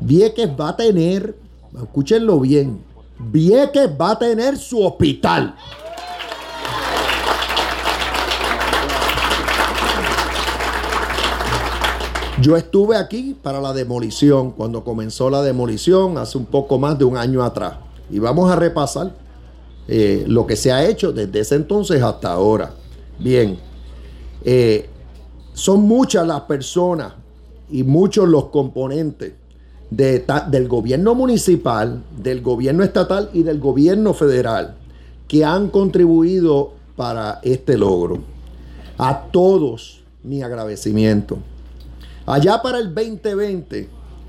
Vieques va a tener, escúchenlo bien, Vieques va a tener su hospital. Yo estuve aquí para la demolición, cuando comenzó la demolición hace un poco más de un año atrás. Y vamos a repasar lo que se ha hecho desde ese entonces hasta ahora. Bien, son muchas las personas y muchos los componentes del gobierno municipal, del gobierno estatal y del gobierno federal que han contribuido para este logro. A todos mi agradecimiento. Allá para el 2020,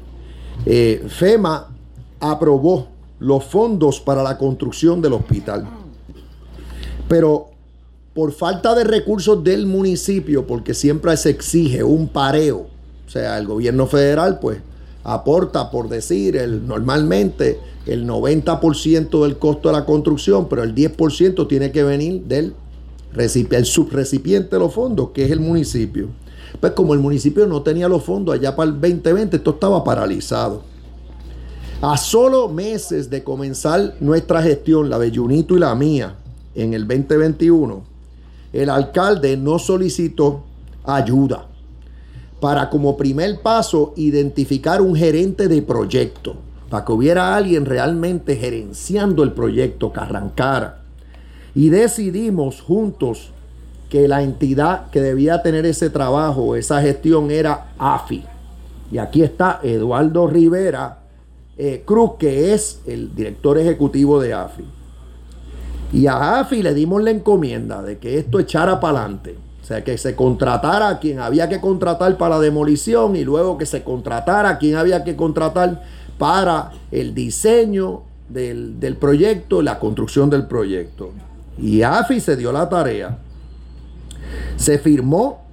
FEMA aprobó los fondos para la construcción del hospital. Pero por falta de recursos del municipio, porque siempre se exige un pareo, o sea, el gobierno federal pues aporta, por decir, normalmente el 90% del costo de la construcción, pero el 10% tiene que venir del subrecipiente de los fondos, que es el municipio. Pues como el municipio no tenía los fondos allá para el 2020, esto estaba paralizado. A solo meses de comenzar nuestra gestión, la de Junito y la mía, en el 2021, el alcalde nos solicitó ayuda para, como primer paso, identificar un gerente de proyecto, para que hubiera alguien realmente gerenciando el proyecto, que arrancara. Y decidimos juntos que la entidad que debía tener ese trabajo, esa gestión, era AFI. Y aquí está Eduardo Rivera Cruz, que es el director ejecutivo de AFI. Y a AFI le dimos la encomienda de que esto echara para adelante. O sea, que se contratara a quien había que contratar para la demolición y luego que se contratara a quien había que contratar para el diseño del proyecto, la construcción del proyecto. Y AFI se dio la tarea. Se firmó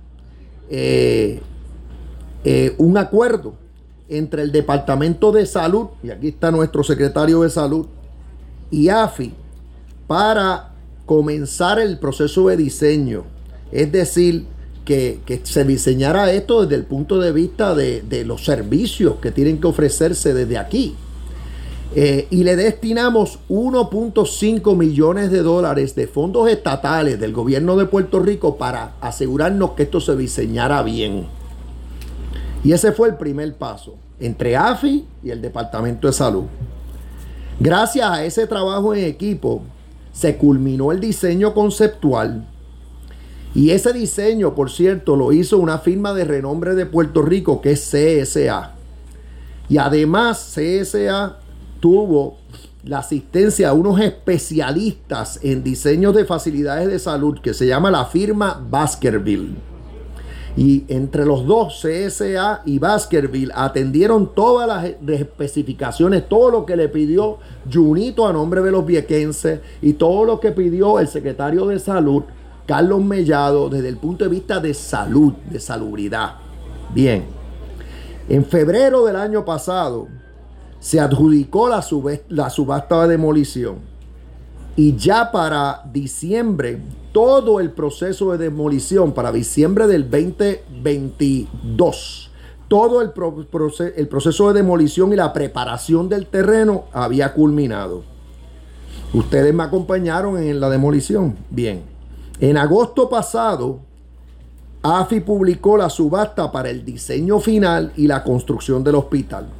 un acuerdo entre el Departamento de Salud, y aquí está nuestro secretario de Salud, y AFI para comenzar el proceso de diseño. Es decir, que se diseñara esto desde el punto de vista de los servicios que tienen que ofrecerse desde aquí. Y le destinamos 1.5 millones de dólares de fondos estatales del gobierno de Puerto Rico para asegurarnos que esto se diseñara bien. Y ese fue el primer paso entre AFI y el Departamento de Salud. Gracias a ese trabajo en equipo se culminó el diseño conceptual. Y ese diseño, por cierto, lo hizo una firma de renombre de Puerto Rico, que es CSA. Y además CSA tuvo la asistencia a unos especialistas en diseños de facilidades de salud, que se llama la firma Baskerville. Y entre los dos, CSA y Baskerville, atendieron todas las especificaciones, todo lo que le pidió Junito a nombre de los viequenses y todo lo que pidió el secretario de Salud, Carlos Mellado, desde el punto de vista de salud, de salubridad. Bien, en febrero del año pasado se adjudicó la subasta de demolición, y ya para diciembre, todo el proceso de demolición, para diciembre del 2022, todo el proceso de demolición y la preparación del terreno había culminado. Ustedes me acompañaron en la demolición. Bien, en agosto pasado, AFI publicó la subasta para el diseño final y la construcción del hospital.